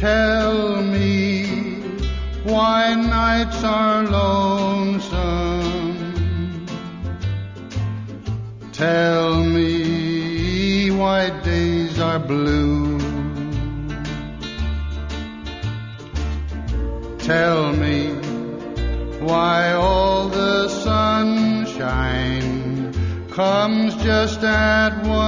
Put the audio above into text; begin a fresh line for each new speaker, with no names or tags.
Tell me why nights are lonesome. Tell me why days are blue. Tell me why all the sunshine comes just at